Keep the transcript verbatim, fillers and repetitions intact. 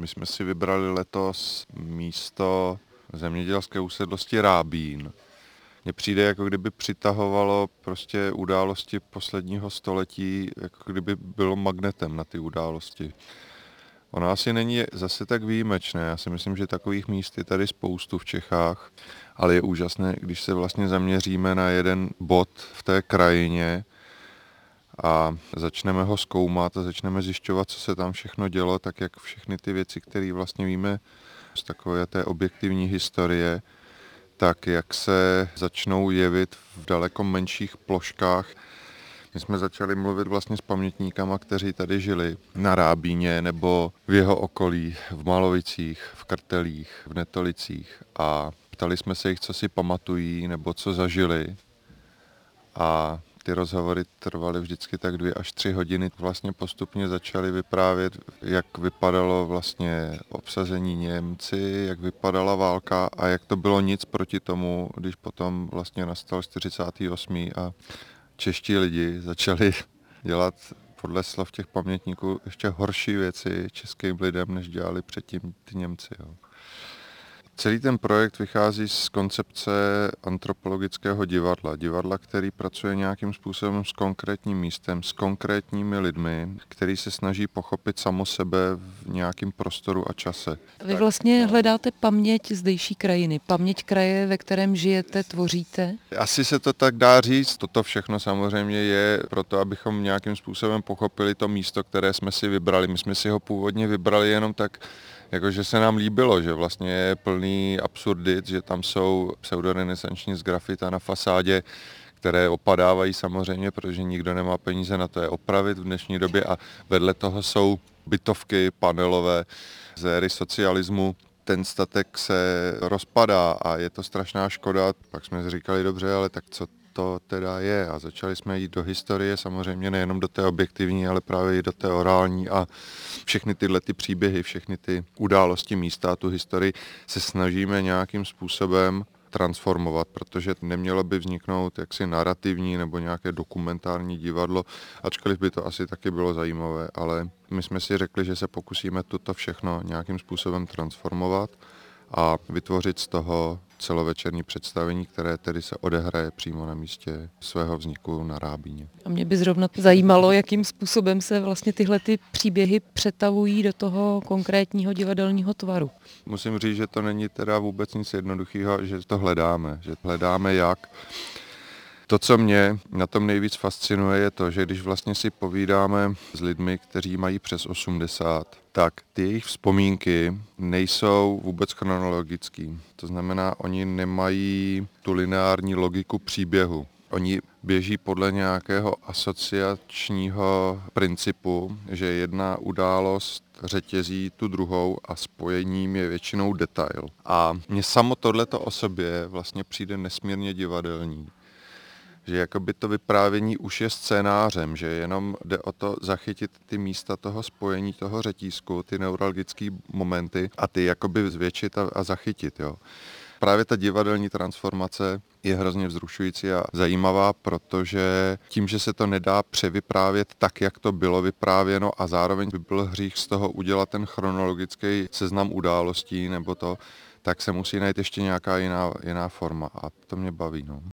My jsme si vybrali letos místo zemědělské usedlosti Rábín. Mně přijde, jako kdyby přitahovalo prostě události posledního století, jako kdyby bylo magnetem na ty události. Ono asi není zase tak výjimečné. Já si myslím, že takových míst je tady spoustu v Čechách, ale je úžasné, když se vlastně zaměříme na jeden bod v té krajině a začneme ho zkoumat a začneme zjišťovat, co se tam všechno dělo, tak jak všechny ty věci, které vlastně víme z takové té objektivní historie, tak jak se začnou jevit v daleko menších ploškách. My jsme začali mluvit vlastně s pamětníkama, kteří tady žili na Rábíně nebo v jeho okolí, v Malovicích, v Krtelích, v Netolicích a ptali jsme se jich, co si pamatují nebo co zažili. A ty rozhovory trvaly vždycky tak dvě až tři hodiny. Vlastně postupně začali vyprávět, jak vypadalo vlastně obsazení Němci, jak vypadala válka a jak to bylo nic proti tomu, když potom vlastně nastal čtyřicátý osmý a čeští lidi začali dělat podle slov těch pamětníků ještě horší věci českým lidem, než dělali předtím ty Němci. Jo. Celý ten projekt vychází z koncepce antropologického divadla. Divadla, který pracuje nějakým způsobem s konkrétním místem, s konkrétními lidmi, který se snaží pochopit samo sebe v nějakém prostoru a čase. Vy vlastně hledáte paměť zdejší krajiny, paměť kraje, ve kterém žijete, tvoříte? Asi se to tak dá říct. Toto všechno samozřejmě je proto, abychom nějakým způsobem pochopili to místo, které jsme si vybrali. My jsme si ho původně vybrali jenom tak, jakože se nám líbilo, že vlastně je plný absurdit, že tam jsou pseudorenesanční sgrafita na fasádě, které opadávají samozřejmě, protože nikdo nemá peníze na to je opravit v dnešní době a vedle toho jsou bytovky panelové z éry socialismu. Ten statek se rozpadá a je to strašná škoda. Pak jsme si říkali, dobře, ale tak co to teda je? A začali jsme jít do historie, samozřejmě nejenom do té objektivní, ale právě i do té orální a všechny tyhle ty příběhy, všechny ty události místa, tu historii se snažíme nějakým způsobem transformovat, protože nemělo by vzniknout jaksi narrativní nebo nějaké dokumentární divadlo, ačkoliv by to asi taky bylo zajímavé, ale my jsme si řekli, že se pokusíme toto všechno nějakým způsobem transformovat a vytvořit z toho celovečerní představení, které tedy se odehraje přímo na místě svého vzniku na Rábíně. A mě by zrovna zajímalo, jakým způsobem se vlastně tyhle ty příběhy přetavují do toho konkrétního divadelního tvaru. Musím říct, že to není teda vůbec nic jednoduchého, že to hledáme, že hledáme jak. To, co mě na tom nejvíc fascinuje, je to, že když vlastně si povídáme s lidmi, kteří mají přes osmdesát, tak ty jejich vzpomínky nejsou vůbec chronologický. To znamená, oni nemají tu lineární logiku příběhu. Oni běží podle nějakého asociačního principu, že jedna událost řetězí tu druhou a spojením je většinou detail. A mně samo tohleto o sobě vlastně přijde nesmírně divadelní. Že jakoby to vyprávění už je scénářem, že jenom jde o to zachytit ty místa toho spojení, toho řetízku, ty neuralgické momenty a ty jakoby zvětšit a, a zachytit. Jo. Právě ta divadelní transformace je hrozně vzrušující a zajímavá, protože tím, že se to nedá převyprávět tak, jak to bylo vyprávěno a zároveň by byl hřích z toho udělat ten chronologický seznam událostí nebo to, tak se musí najít ještě nějaká jiná, jiná forma a to mě baví. No.